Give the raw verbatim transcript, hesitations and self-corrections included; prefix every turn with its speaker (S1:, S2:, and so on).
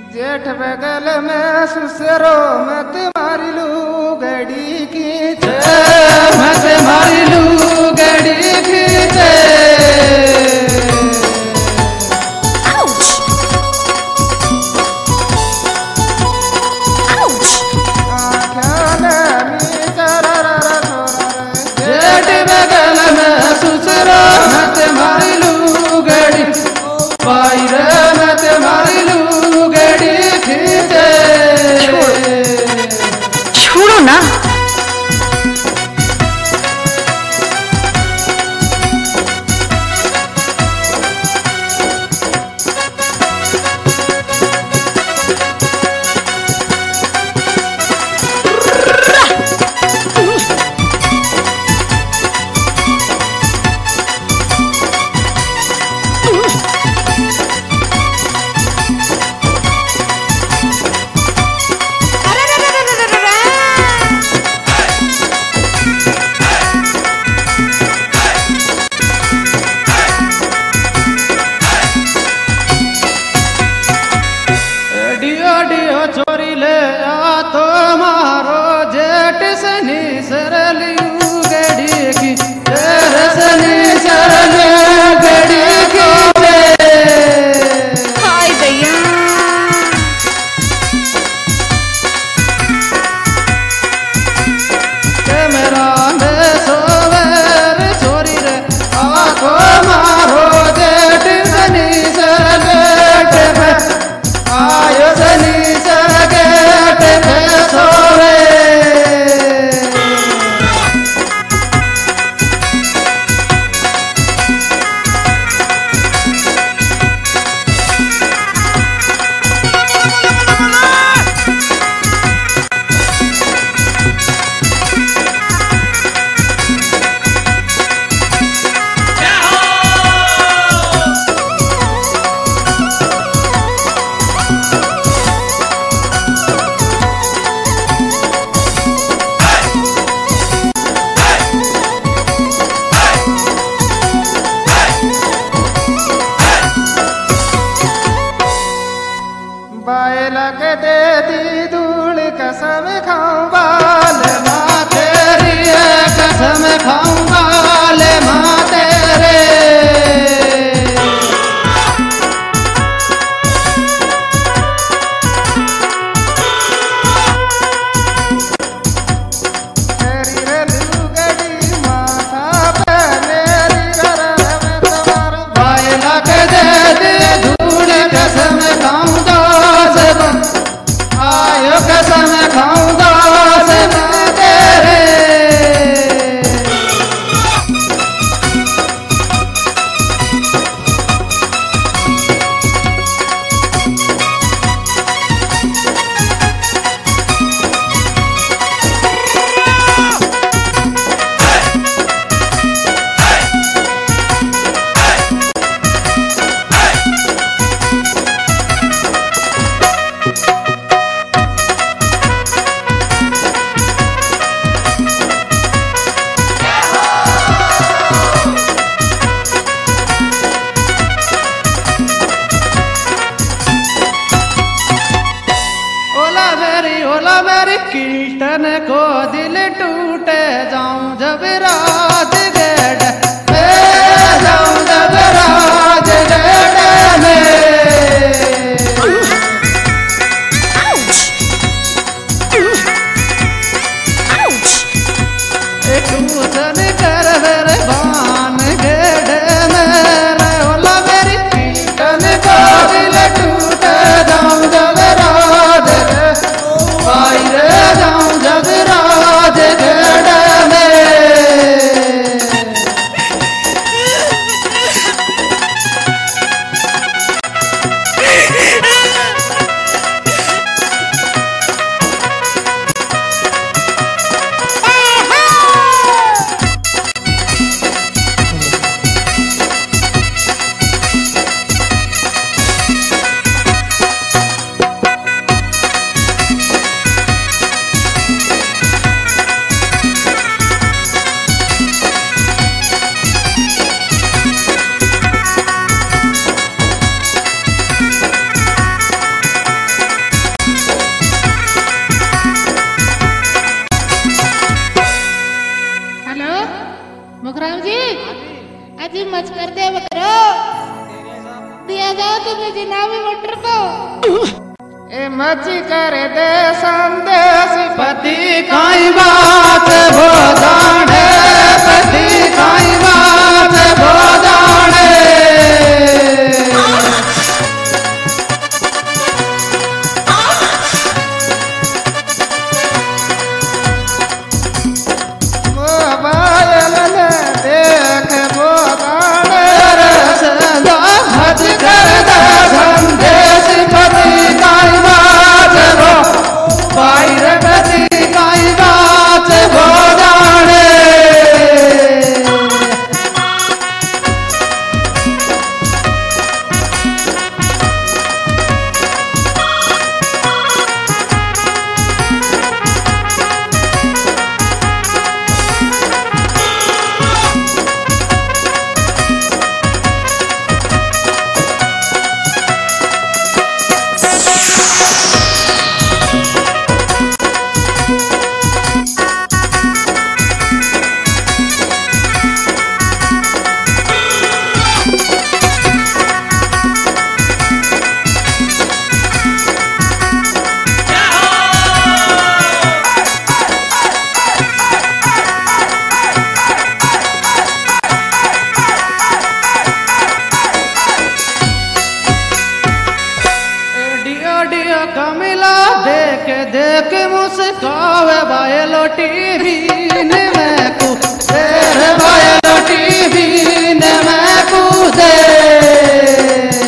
S1: जेठ बगल में सुसरो मत मारी लू गड़ी की
S2: मत मारी लू गड़ी खींचे जेठ बगल में सुसरो मत मारी लू गड़ी पाई रे मत मारी लू गड़ी खींचे
S3: छोड़ो ना।
S2: चोरी ले आ तो मारो जेठ सनी सरलियू गड़ी की तेरे सनी सरलियू गड़ी की
S3: हाय भैया
S2: मेरा में सोवर चोरी रे आ तो मारो जेठ सनी सरलेट में आयो सनी
S1: लग दे दी धूल कसम खाऊं बाल
S2: माँ तेरी कसम खाऊं बाल माँ तेरे
S1: तेरी रलू गड़ी माथा पे मेरी गरम तुम्हारा
S2: बाय लग दे दी धूल कसम खाऊं आयो कसम खाऊंगा से मैं तेरे ओला मेरी कीर्तन को दिल टूटे जाऊं जब रात गेड़ जाऊं जब रात गेड़ में टूटन कर मेरे बान गेड़ मेरे ओला मेरी कीर्तन को दिल टूटे जाऊं जब रात आई रे जाऊं जब राज
S1: ए मची कर दे संदेश
S2: पति काई बात भो जाने पति काई बात भो जाने
S1: मोबाइल ने देख वो जाने
S2: मच कर दे संदेश पति काई बात भो बाहर पति काई बात भो जाने कमिला देख देख मुस्कावे बायलो टीवी ने मैं को तेरे बायलो टीवी ने मैं को दे